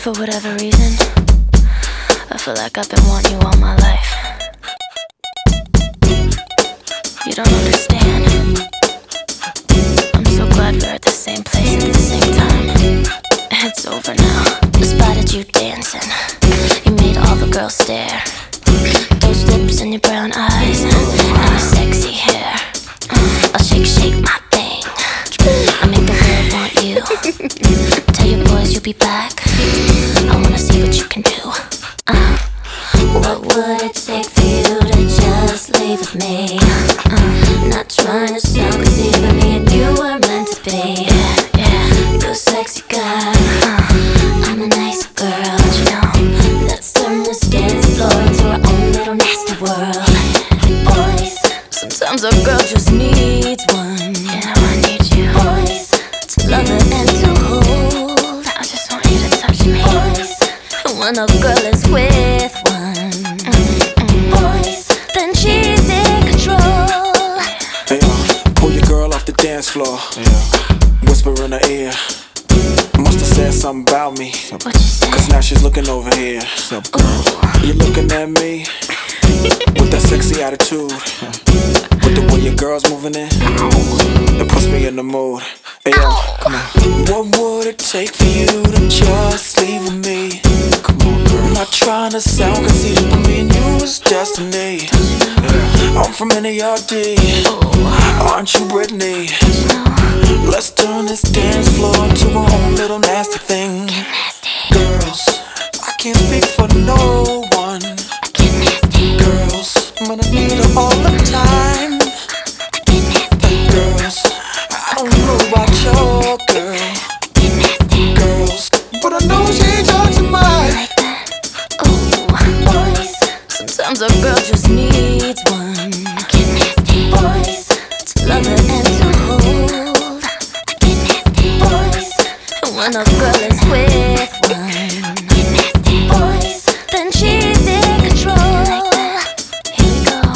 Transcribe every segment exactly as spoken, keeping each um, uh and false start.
For whatever reason, I feel like I've been wanting you all my life. You don't understand. I'm so glad we're at the same place at the same time. It's over now. I spotted you dancing. You made all the girls stare. Those lips and your brown eyes and your sexy hair. I'll shake, shake my thing. I make the world want you. Tell your boys you'll be back. I wanna see what you can do. uh, What would it take for you to just leave with me? uh, Not trying to sound crazy, but me and you were meant to be. Yeah, yeah. You're a sexy guy, uh, I'm a nice girl. You know, let's turn this dance floor into our own little nasty world. Boys, sometimes a girl just needs one. And now I need you. Boys, to love her and to hold. I just want you to touch me. Boys, and when a girl is with one, mm-mm. Boys, then she's in control. Hey, uh, pull your girl off the dance floor. Yeah. Whisper in her ear. Must have said something about me. What you say? Cause now she's looking over here. You looking at me with that sexy attitude. With the way your girl's moving in, it puts me in the mood. Hey yo, come on. What would it take for you to just leave with me? Come on, girl. I'm not trying to sound conceited, but me and you is destiny. Yeah. I'm from N A R D. Aren't you Britney? Let's turn this dance floor into our own little nasty thing. Girls, I can't speak for no one. Girls, I'm gonna need her all the time. Girls, I don't know about your girl. Girls, but I know she ain't touching mine. Boys, sometimes a girl just needs one. Boys, to love her and to hold. Boys, and when a girl is with one, boys, then she's in control. Here we go.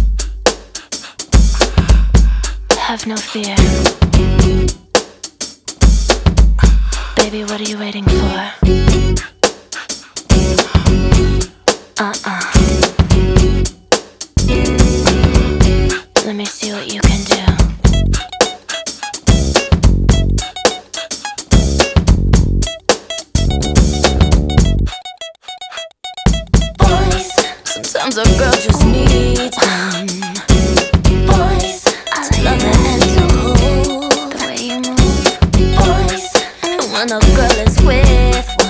Have no fear. Baby, what are you waiting for? Uh-uh. Let me see what you can do. Boys, sometimes a girl just needs one. Boys, to love her and to hold. The way you move. Boys, and when a girl is with one.